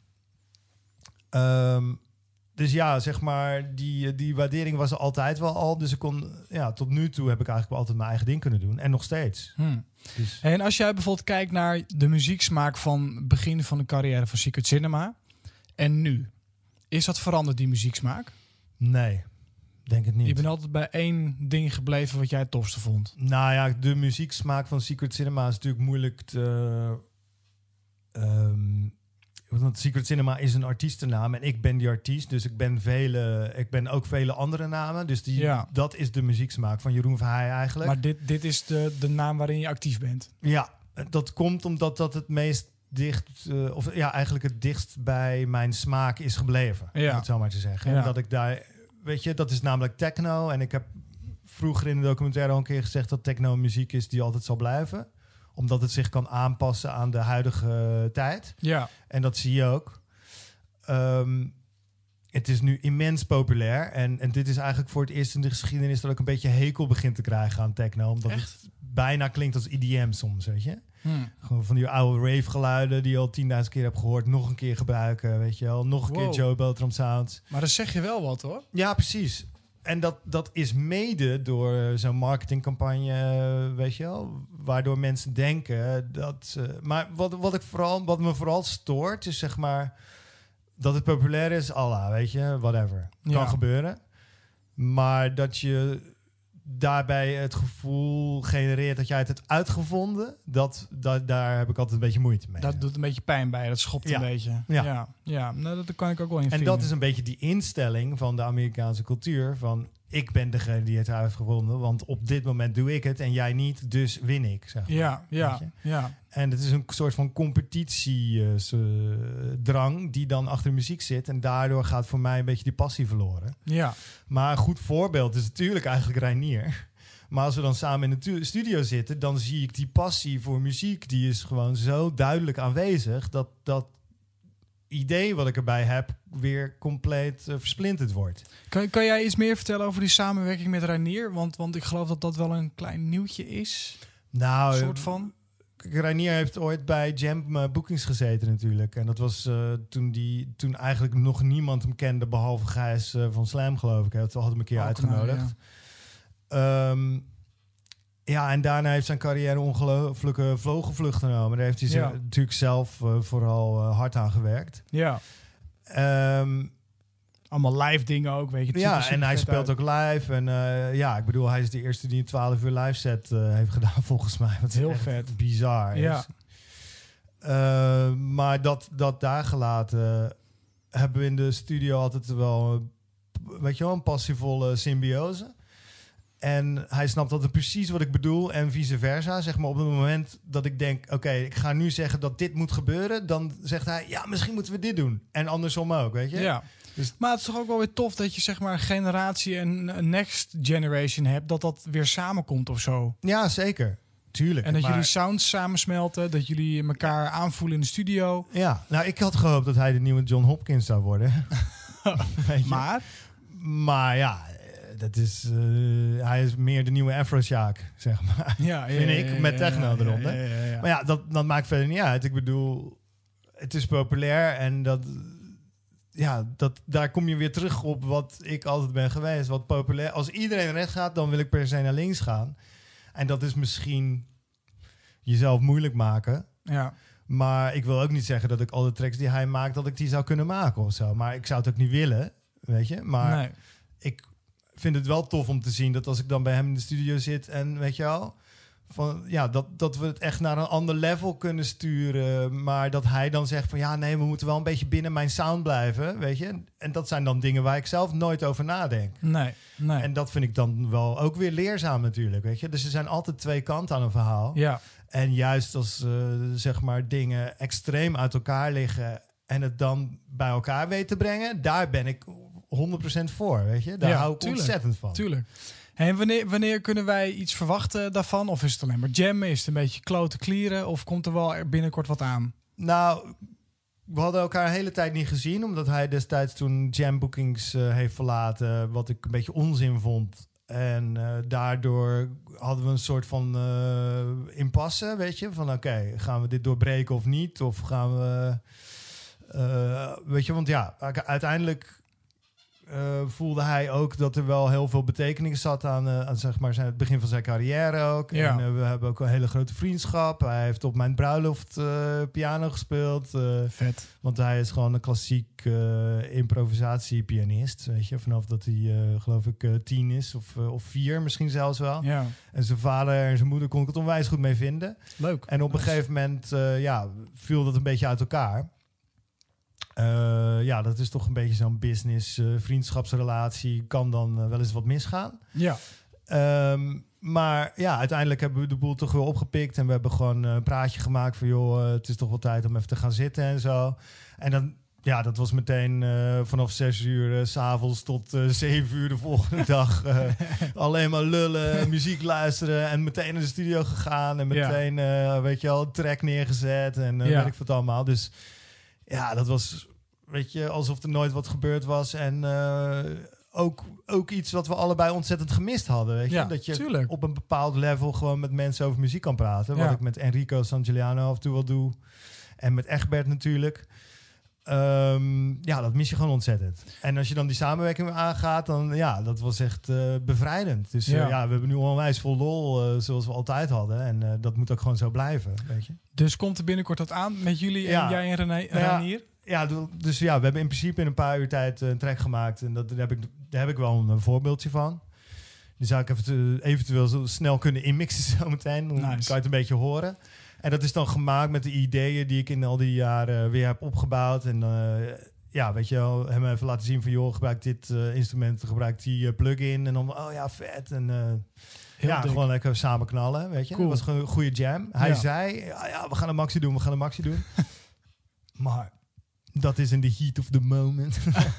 Um, Dus ja, zeg maar, die, die waardering was er altijd wel al. Dus ik kon, ja, tot nu toe heb ik eigenlijk wel altijd mijn eigen ding kunnen doen. En nog steeds. Hmm. Dus. En als jij bijvoorbeeld kijkt naar de muzieksmaak van het begin van de carrière van Secret Cinema en nu, is dat veranderd, die muzieksmaak? Nee, denk het niet. Je bent altijd bij één ding gebleven wat jij het tofste vond. Nou ja, de muzieksmaak van Secret Cinema is natuurlijk moeilijk te... Um, Want Secret Cinema is een artiestennaam en ik ben die artiest. Dus ik ben, vele, ik ben ook vele andere namen. Dus die, ja. dat is de muzieksmaak van Jeroen Verheij eigenlijk. Maar dit, dit is de, de naam waarin je actief bent? Ja, dat komt omdat dat het meest dicht... Uh, of ja, eigenlijk het dichtst bij mijn smaak is gebleven. Ja. Om het zo maar te zeggen. Ja. En dat ik daar... Weet je, dat is namelijk techno. En ik heb vroeger in de documentaire al een keer gezegd dat techno muziek is die altijd zal blijven. Omdat het zich kan aanpassen aan de huidige uh, tijd. Ja. En dat zie je ook. Um, het is nu immens populair. En, en dit is eigenlijk voor het eerst in de geschiedenis dat ik een beetje hekel begin te krijgen aan techno. Omdat Echt? Het bijna klinkt als I D M soms, weet je. Hmm. Gewoon van die oude rave geluiden die je al tienduizend keer hebt gehoord. Nog een keer gebruiken, weet je wel. Nog een wow. keer Joe Beltram Sounds. Maar dan zeg je wel wat, hoor. Ja, precies. En dat, dat is mede door zo'n marketingcampagne, weet je wel, waardoor mensen denken dat... Uh, maar wat, wat, ik vooral, wat me vooral stoort, is zeg maar dat het populair is, Allah, weet je, whatever. Kan ja. gebeuren. Maar dat je daarbij het gevoel genereert dat jij het hebt uitgevonden, dat, dat, daar heb ik altijd een beetje moeite mee. Dat doet een beetje pijn bij, dat schopt ja. een beetje. Ja, ja, ja. Nou, dat kan ik ook wel in En vinden. dat is een beetje die instelling van de Amerikaanse cultuur van ik ben degene die het heeft gewonnen, want op dit moment doe ik het en jij niet, dus win ik. Zeg maar. Ja, ja, ja. En het is een soort van competitiedrang uh, die dan achter de muziek zit en daardoor gaat voor mij een beetje die passie verloren. Ja. Maar een goed voorbeeld is natuurlijk eigenlijk Reinier. Maar als we dan samen in de studio zitten, dan zie ik die passie voor muziek, die is gewoon zo duidelijk aanwezig, dat dat idee wat ik erbij heb weer compleet uh, versplinterd wordt. Kan, kan jij iets meer vertellen over die samenwerking met Reinier? Want, want ik geloof dat dat wel een klein nieuwtje is. Nou, een soort van. Reinier heeft ooit bij Jam uh, Bookings gezeten natuurlijk. En dat was uh, toen, die, toen eigenlijk nog niemand hem kende, behalve Gijs uh, van Slam, geloof ik. Hij had hem een keer oh, uitgenodigd. Nou, ja. Um, Ja, en daarna heeft zijn carrière ongelooflijke vogelvlucht genomen. Daar heeft hij ja. natuurlijk zelf uh, vooral uh, hard aan gewerkt. Ja. Um, Allemaal live dingen ook, weet je. Het ja, en hij speelt uit. ook live. En uh, ja, ik bedoel, hij is de eerste die een twaalf uur live set uh, heeft gedaan, volgens mij. Wat heel echt vet. Bizar ja. is. Uh, maar dat, dat daar gelaten hebben we in de studio altijd wel, weet je wel, een passievolle symbiose. En hij snapt altijd precies wat ik bedoel en vice versa. Zeg maar op het moment dat ik denk, oké, okay, ik ga nu zeggen dat dit moet gebeuren, dan zegt hij, ja, misschien moeten we dit doen. En andersom ook, weet je? Ja. Dus, maar het is toch ook wel weer tof dat je zeg maar een generatie en een next generation hebt, dat dat weer samenkomt of zo. Ja, zeker. Tuurlijk. En dat maar... jullie sounds samensmelten, dat jullie elkaar aanvoelen in de studio. Ja, nou, ik had gehoopt dat hij de nieuwe John Hopkins zou worden. maar? Maar ja, dat is, uh, hij is meer de nieuwe Afrojack, zeg maar. Ja, ja, vind ik, met techno ja, ja, eronder. Ja, ja, ja. Maar ja, dat, dat maakt verder niet uit. Ik bedoel, het is populair en dat, ja, dat, daar kom je weer terug op wat ik altijd ben geweest. Wat populair. Als iedereen rechts gaat, dan wil ik per se naar links gaan. En dat is misschien jezelf moeilijk maken. Ja. Maar ik wil ook niet zeggen dat ik al de tracks die hij maakt, dat ik die zou kunnen maken of zo. Maar ik zou het ook niet willen, weet je. Maar nee. ik vind het wel tof om te zien dat als ik dan bij hem in de studio zit en weet je wel, van, ja, dat, dat we het echt naar een ander level kunnen sturen. Maar dat hij dan zegt van ja, nee, we moeten wel een beetje binnen mijn sound blijven, weet je. En dat zijn dan dingen waar ik zelf nooit over nadenk. Nee, nee. En dat vind ik dan wel ook weer leerzaam natuurlijk, weet je. Dus er zijn altijd twee kanten aan een verhaal. Ja. En juist als uh, zeg maar dingen extreem uit elkaar liggen en het dan bij elkaar weet te brengen, daar ben ik honderd procent voor, weet je. Daar ja, hou ik tuurlijk, ontzettend van. Tuurlijk. En wanneer, wanneer kunnen wij iets verwachten daarvan? Of is het alleen maar jammen? Is het een beetje kloten klieren? Of komt er wel binnenkort wat aan? Nou, we hadden elkaar een hele tijd niet gezien, omdat hij destijds toen Jam Bookings uh, heeft verlaten, wat ik een beetje onzin vond. En uh, daardoor hadden we een soort van uh, impasse, weet je. Van oké, okay, gaan we dit doorbreken of niet? Of gaan we... Uh, weet je, want ja, uiteindelijk uh, voelde hij ook dat er wel heel veel betekenis zat aan, uh, aan zeg maar zijn, het begin van zijn carrière ook. Ja. En uh, we hebben ook een hele grote vriendschap. Hij heeft op mijn bruiloft uh, piano gespeeld. Uh, Vet. Want hij is gewoon een klassiek uh, improvisatiepianist. Weet je, vanaf dat hij uh, geloof ik uh, tien is of, uh, of vier misschien zelfs wel. Ja. En zijn vader en zijn moeder kon ik het onwijs goed mee vinden. Leuk. En op een gegeven moment uh, ja, viel dat een beetje uit elkaar. Uh, ja, dat is toch een beetje zo'n business, uh, vriendschapsrelatie. Kan dan uh, wel eens wat misgaan. Ja. Um, maar ja, uiteindelijk hebben we de boel toch weer opgepikt. En we hebben gewoon uh, een praatje gemaakt van joh, uh, het is toch wel tijd om even te gaan zitten en zo. En dan, ja, dat was meteen uh, vanaf zes uur uh, 's avonds tot uh, zeven uur de volgende dag. Uh, alleen maar lullen, muziek luisteren en meteen naar de studio gegaan. En meteen, ja. uh, weet je wel, een track neergezet en uh, ja. weet ik wat allemaal. Dus ja, dat was, weet je, alsof er nooit wat gebeurd was. En uh, ook, ook iets wat we allebei ontzettend gemist hadden. Weet je? Ja, dat je tuurlijk. op een bepaald level gewoon met mensen over muziek kan praten. Ja. Wat ik met Enrico Sangiuliano af en toe wel doe. En met Egbert natuurlijk. Um, ja, dat mis je gewoon ontzettend. En als je dan die samenwerking weer aangaat, dan ja, dat was echt uh, bevrijdend. Dus ja. Uh, ja, we hebben nu onwijs vol lol, uh, zoals we altijd hadden. En uh, dat moet ook gewoon zo blijven, weet je. Dus komt er binnenkort wat aan met jullie en ja. jij en René, nou ja, Reinier? Ja, dus ja, we hebben in principe in een paar uur tijd een track gemaakt. En dat, daar, heb ik, daar heb ik wel een voorbeeldje van. Die zou ik even, eventueel zo snel kunnen inmixen zometeen. Dan nice. Kan je het een beetje horen. En dat is dan gemaakt met de ideeën die ik in al die jaren weer heb opgebouwd. En uh, ja, weet je wel, hem even laten zien van... joh, gebruik dit uh, instrument, gebruik die uh, plug-in. En dan, oh ja, vet. En uh, ja, dik. Gewoon lekker samen knallen, weet je. Cool. Dat was gewoon een goede jam. Hij ja. zei, ja, ja, we gaan een maxi doen, we gaan een maxi doen. Maar dat is in the heat of the moment.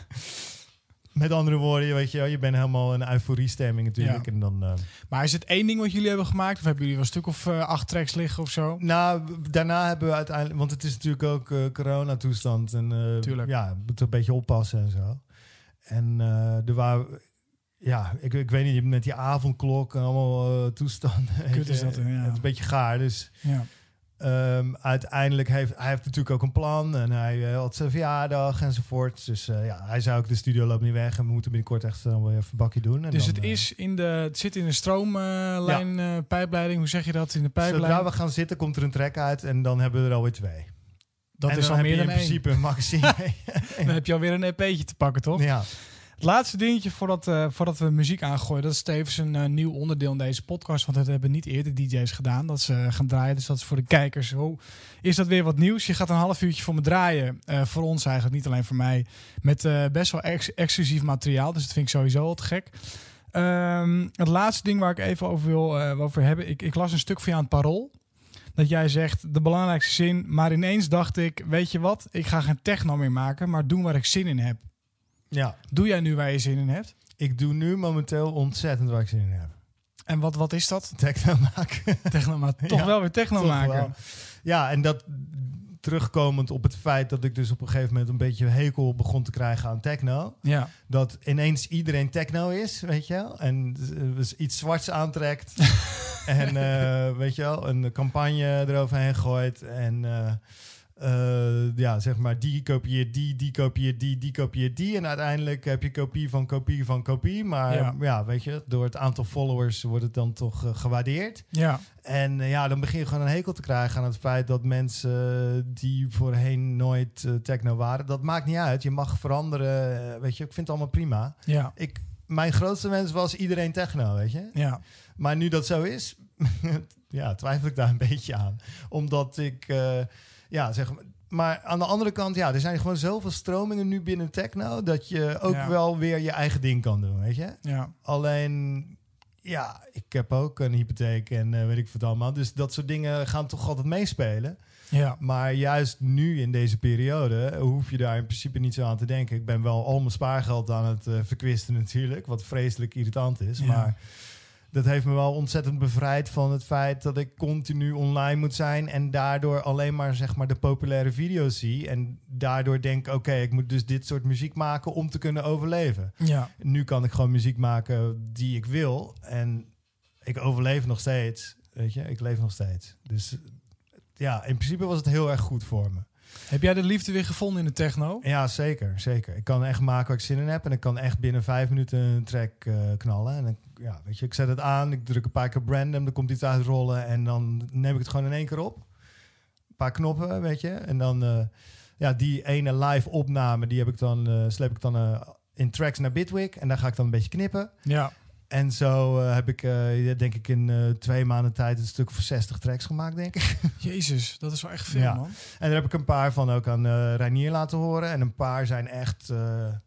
Met andere woorden, weet je, je bent helemaal in een euforie-stemming natuurlijk. Ja. En dan, uh, maar is het één ding wat jullie hebben gemaakt? Of hebben jullie wel een stuk of uh, acht tracks liggen of zo? Nou, daarna hebben we uiteindelijk... Want het is natuurlijk ook uh, coronatoestand. En uh, ja, je moet een beetje oppassen en zo. En uh, er waren... Ja, ik, ik weet niet, met die avondklok en allemaal uh, toestanden. Kut is dat, ja. Het is een beetje gaar, dus... Ja. Um, uiteindelijk heeft hij heeft natuurlijk ook een plan en hij uh, had zijn verjaardag enzovoort. Dus uh, ja, hij zei ook de studio loopt niet weg en we moeten binnenkort echt uh, weer even een bakje doen. En dus dan, het, is in de, het zit in de stroomlijn, uh, ja. uh, pijpleiding, hoe zeg je dat in de pijplijn? Zodra we gaan zitten komt er een track uit en dan hebben we er alweer twee. Dat en is dan al heb meer je dan in principe één. een maxi. Dan heb je alweer een E P'tje te pakken, toch? Ja. Het laatste dingetje voordat, uh, voordat we muziek aangooien. Dat is tevens een uh, nieuw onderdeel in deze podcast. Want dat hebben niet eerder D J's gedaan. Dat ze uh, gaan draaien. Dus dat is voor de kijkers. Oh, is dat weer wat nieuws? Je gaat een half uurtje voor me draaien. Uh, voor ons eigenlijk, niet alleen voor mij. Met uh, best wel ex- exclusief materiaal. Dus dat vind ik sowieso al te gek. Um, het laatste ding waar ik even over wil uh, over hebben. Ik, ik las een stuk van jou aan het Parool. Dat jij zegt, de belangrijkste zin. Maar ineens dacht ik, weet je wat? Ik ga geen techno meer maken. Maar doen waar ik zin in heb. Ja. Doe jij nu waar je zin in hebt? Ik doe nu momenteel ontzettend waar ik zin in heb. En wat, wat is dat? Techno maken. Techno maken. Toch ja, wel weer techno maken. Wel. Ja, en dat terugkomend op het feit dat ik dus op een gegeven moment een beetje hekel begon te krijgen aan techno. Ja. Dat ineens iedereen techno is, weet je wel. En dus iets zwarts aantrekt. en uh, weet je wel, een campagne eroverheen gooit. En... Uh, Uh, ja, zeg maar, die kopieert die, die kopieert die, die kopieert die. En uiteindelijk heb je kopie van kopie van kopie. Maar ja, ja weet je, door het aantal followers wordt het dan toch uh, gewaardeerd. Ja. En uh, ja, dan begin je gewoon een hekel te krijgen aan het feit dat mensen uh, die voorheen nooit uh, techno waren, dat maakt niet uit. Je mag veranderen, uh, weet je, ik vind het allemaal prima. Ja. Ik, mijn grootste wens was iedereen techno, weet je. Ja. Maar nu dat zo is, ja, twijfel ik daar een beetje aan. Omdat ik... Uh, Ja, zeg maar. Maar aan de andere kant, ja, er zijn gewoon zoveel stromingen nu binnen techno dat je ook ja. wel weer je eigen ding kan doen, weet je? Ja. Alleen, ja, ik heb ook een hypotheek en uh, weet ik wat allemaal. Dus dat soort dingen gaan toch altijd meespelen. Ja. Maar juist nu in deze periode hoef je daar in principe niet zo aan te denken. Ik ben wel al mijn spaargeld aan het uh, verkwisten natuurlijk, wat vreselijk irritant is, ja. maar... Dat heeft me wel ontzettend bevrijd van het feit dat ik continu online moet zijn en daardoor alleen maar, zeg maar, de populaire video's zie. En daardoor denk, oké, okay, ik moet dus dit soort muziek maken om te kunnen overleven. Ja. Nu kan ik gewoon muziek maken die ik wil en ik overleef nog steeds. Weet je, ik leef nog steeds. Dus ja, in principe was het heel erg goed voor me. Heb jij de liefde weer gevonden in de techno? Ja, zeker, zeker. Ik kan echt maken waar ik zin in heb. En ik kan echt binnen vijf minuten een track uh, knallen. En ik, ja, weet je, ik zet het aan, ik druk een paar keer op random, er komt iets uitrollen en dan neem ik het gewoon in één keer op. Een paar knoppen, weet je. En dan, uh, ja, die ene live opname, die heb ik dan, uh, sleep ik dan uh, in tracks naar Bitwig. En daar ga ik dan een beetje knippen. Ja. En zo uh, heb ik, uh, denk ik, in uh, twee maanden tijd een stuk voor zestig tracks gemaakt, denk ik. Jezus, dat is wel echt veel, ja. man. En daar heb ik een paar van ook aan uh, Reinier laten horen. En een paar zijn echt... Uh,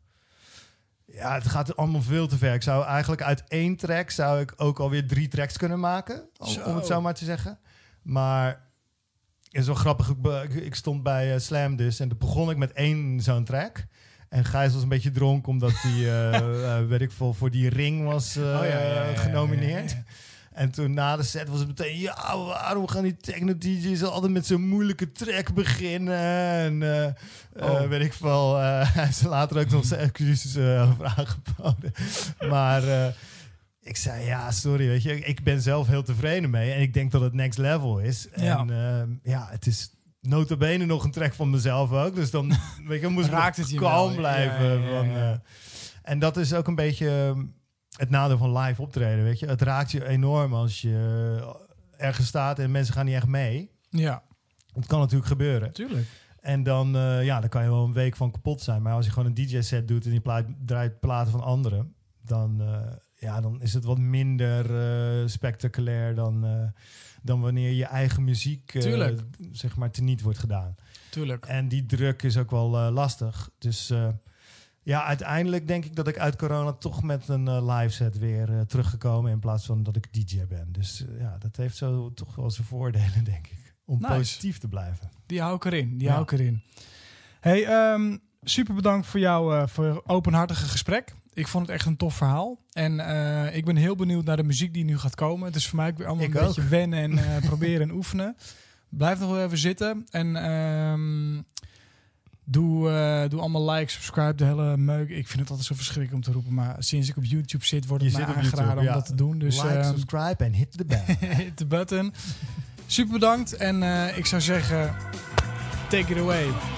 ja, het gaat allemaal veel te ver. Ik zou eigenlijk uit één track zou ik ook alweer drie tracks kunnen maken. Om, om het zo maar te zeggen. Maar het is wel grappig. Ik, ik stond bij uh, Slam dus. En toen begon ik met één zo'n track. En Gijs was een beetje dronken omdat hij, uh, uh, weet ik veel, voor die ring was uh, oh, ja, ja, ja, ja, genomineerd. Ja, ja, ja. En toen na de set was het meteen, ja, waarom gaan die techno-D J's altijd met zo'n moeilijke track beginnen? En uh, oh. uh, weet ik veel, uh, hij is later ook nog zijn excuses uh, over aangeboden. Maar uh, ik zei, ja, sorry, weet je, ik ben zelf heel tevreden mee. En ik denk dat het next level is. Ja. En uh, ja, het is... nota bene nog een track van mezelf ook. Dus dan weet je, moest raakt het je kalm wel. blijven. Ja, ja, ja, ja. Van, uh, en dat is ook een beetje het nadeel van live optreden. Weet je, het raakt je enorm als je ergens staat en mensen gaan niet echt mee. Ja, het kan natuurlijk gebeuren. Tuurlijk. En dan, uh, ja, dan kan je wel een week van kapot zijn. Maar als je gewoon een D J-set doet en je plaat, draait platen van anderen, dan, uh, ja, dan is het wat minder uh, spectaculair dan, uh, dan wanneer je eigen muziek uh, zeg maar teniet wordt gedaan. Tuurlijk. En die druk is ook wel uh, lastig. Dus uh, ja, uiteindelijk denk ik dat ik uit corona toch met een uh, live set weer uh, teruggekomen in plaats van dat ik D J ben. Dus uh, ja, dat heeft zo toch wel zijn voordelen, denk ik. Om nice. positief te blijven. Die hou ik erin. Die ja. hou ik erin. Hey, um, super bedankt voor jouw uh, voor openhartige gesprek. Ik vond het echt een tof verhaal. En uh, ik ben heel benieuwd naar de muziek die nu gaat komen. Het is voor mij ook weer allemaal ik een ook. beetje wennen en uh, proberen en oefenen. Blijf nog wel even zitten. En um, doe, uh, doe allemaal like, subscribe, de hele meuk. Ik vind het altijd zo verschrikkelijk om te roepen. Maar sinds ik op YouTube zit, wordt het Je mij aangeraden YouTube, om ja. dat te doen. Dus, like, uh, subscribe en hit the button. hit the button. Super bedankt. En uh, ik zou zeggen, take it away.